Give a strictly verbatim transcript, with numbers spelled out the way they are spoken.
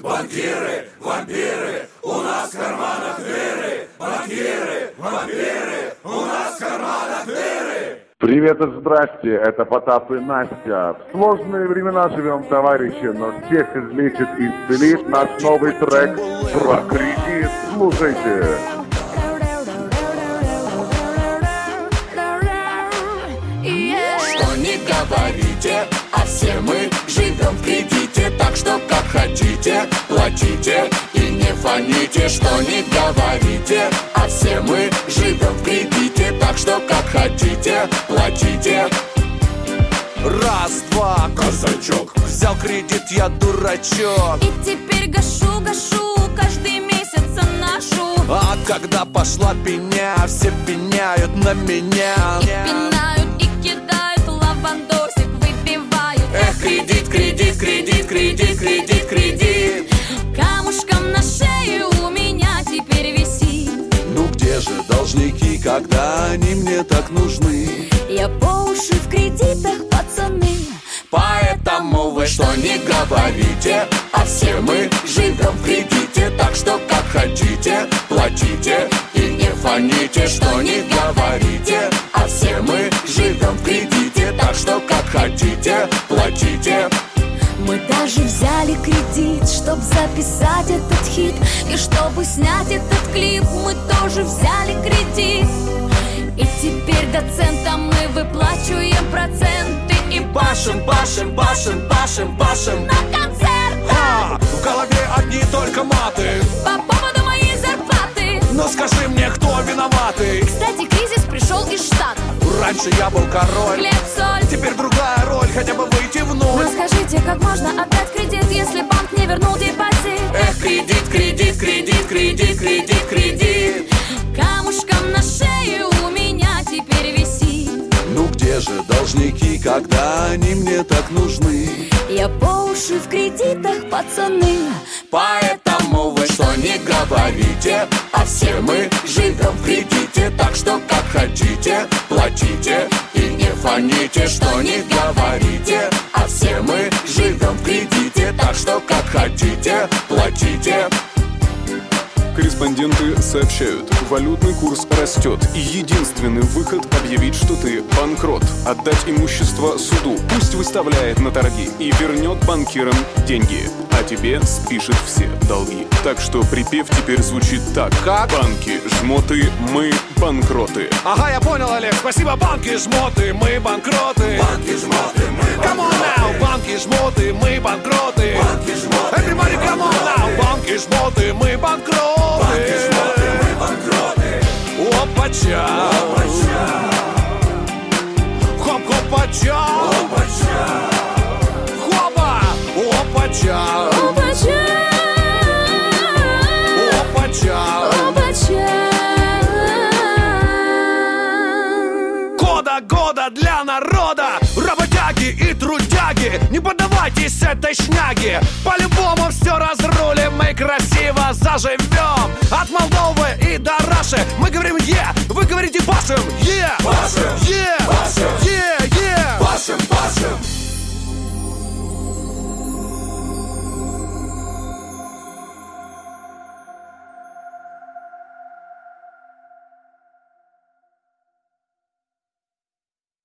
банкиры, вампиры, у нас в карманах дыры. Банкиры, вампиры, у нас в карманах дыры. Привет и здрасте, это Потап и Настя. В сложные времена живем, товарищи, но всех излечит и исцелит наш новый трек про кредит. Слушайте. Что не говорите, а все мы живем в кредите. Так что как хотите, платите и не фоните. Что не говорите, а все мы живем в кредите. Так что как хотите, платите. Раз, два, Казачок, взял кредит, я дурачок. И теперь гашу, гашу, каждый месяц ношу. А когда пошла пеня, все пеняют на меня. И пинают, и кидают, лавандосик выбивают. Эх, кредит, кредит, кредит, кредит, кредит, кредит. Камушком на шее у меня теперь висит. Ну где же должники, когда они мне так нужны? Я по уши в кредитах, пацаны. Поэтому вы что не говорите, а все мы живем в кредите. Так что как хотите, платите и не фоните. Что не говорите, а все мы живем в кредите. Так что как хотите, платите. Мы даже взяли кредит, чтоб записать этот хит. И чтобы снять этот клип, мы тоже взяли кредит. И теперь доцентам мы выплачиваем проценты. И Башим, башим, башим, башим, башим. на концерт А, в голове одни только маты. по поводу моей зарплаты. Но скажи мне, кто виноватый? Кстати, кризис пришел из Штатов. Раньше я был король, Хлеб, соль. теперь другая роль, хотя бы выйти в Но ноль. скажите, как можно отдать кредит, если банк не вернул депозит? Эх, кредит, кредит, кредит, кредит, кредит, кредит. Камушком на шее у меня теперь висит. Ну где же должники, когда они мне так нужны? Я по уши в кредитах, пацаны. Поэтому вы что не говорите, а все мы живем в кредите. Так что как хотите, платите и не фоните. Что не говорите, а все мы живем в кредите. Так что как хотите, платите. Корреспонденты сообщают, валютный курс растет, и единственный выход — объявить, что ты банкрот. Отдать имущество суду, пусть выставляет на торги и вернет банкирам деньги, а тебе спишет все долги. Так что припев теперь звучит так. Как? Банки, жмоты, мы банкроты. Ага, я понял, Олег, спасибо, банки, жмоты, мы банкроты. Банки, жмоты, мы Come on now, банки, жмоты, мы банкроты. Банки, жмоты, Everybody, come on now, банки, жмоты, мы банкроты. банки, жмоты, мы банкроты. Опача, хоп-хопача, хопа, опача, опача. Кода года для народа, работяги и трудяги, не поддавайтесь этой шняге. По-любому все разрулим, мы красиво заживем. От Молдовы и до Раши мы говорим е, вы говорите пашем, е, Пашем. е.